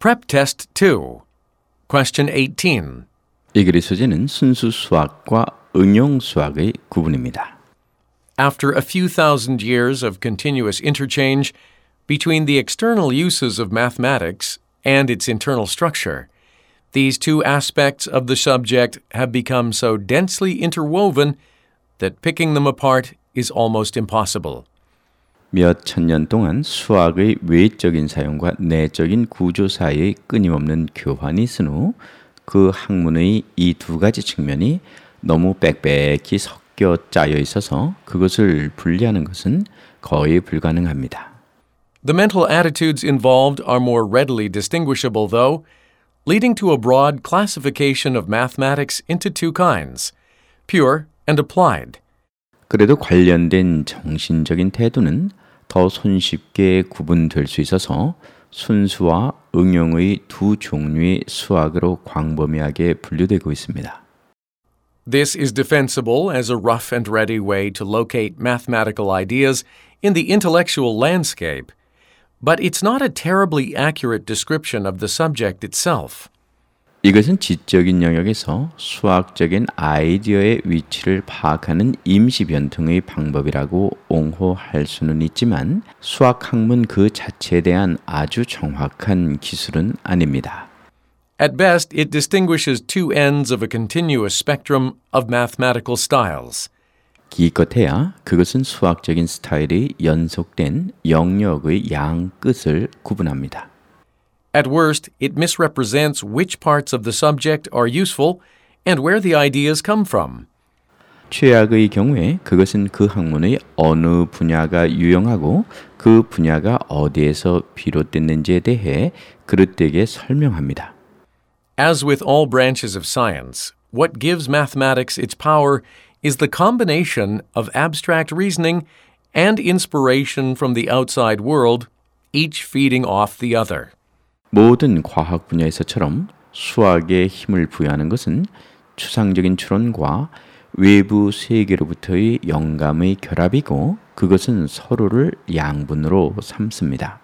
Prep Test 2. Question 18. 이 글의 소재는 순수 수학과 응용 수학의 구분입니다. After a few thousand years of continuous interchange between the external uses of mathematics and its internal structure, these two aspects of the subject have become so densely interwoven that picking them apart is almost impossible. 몇 천년 동안 수학의 외적인 사용과 내적인 구조 사이의 끊임없는 교환이 있은 후 그 학문의 이 두 가지 측면이 너무 빽빽히 섞여 짜여 있어서 그것을 분리하는 것은 거의 불가능합니다. The mental attitudes involved are more readily distinguishable, though, leading to a broad classification of mathematics into two kinds, pure and applied. 그래도 관련된 정신적인 태도는 더 손쉽게 구분될 수 있어서 순수와 응용의 두 종류의 수학으로 광범위하게 분류되고 있습니다. This is defensible as a rough and ready way to locate mathematical ideas in the intellectual landscape, but it's not a terribly accurate description of the subject itself. 이것은 지적인 영역에서 수학적인 아이디어의 위치를 파악하는 임시 변통의 방법이라고 옹호할 수는 있지만 수학 학문 그 자체에 대한 아주 정확한 기술은 아닙니다. At best, it distinguishes two ends of a continuous spectrum of mathematical styles. 기껏해야 그것은 수학적인 스타일이 연속된 영역의 양 끝을 구분합니다. At worst, it misrepresents which parts of the subject are useful and where the ideas come from. 최악의 경우에 그것은 그 학문의 어느 분야가 유용하고 그 분야가 어디에서 비롯됐는지에 대해 그릇되게 설명합니다. As with all branches of science, what gives mathematics its power is the combination of abstract reasoning and inspiration from the outside world, each feeding off the other. 모든 과학 분야에서처럼 수학에 힘을 부여하는 것은 추상적인 추론과 외부 세계로부터의 영감의 결합이고 그것은 서로를 양분으로 삼습니다.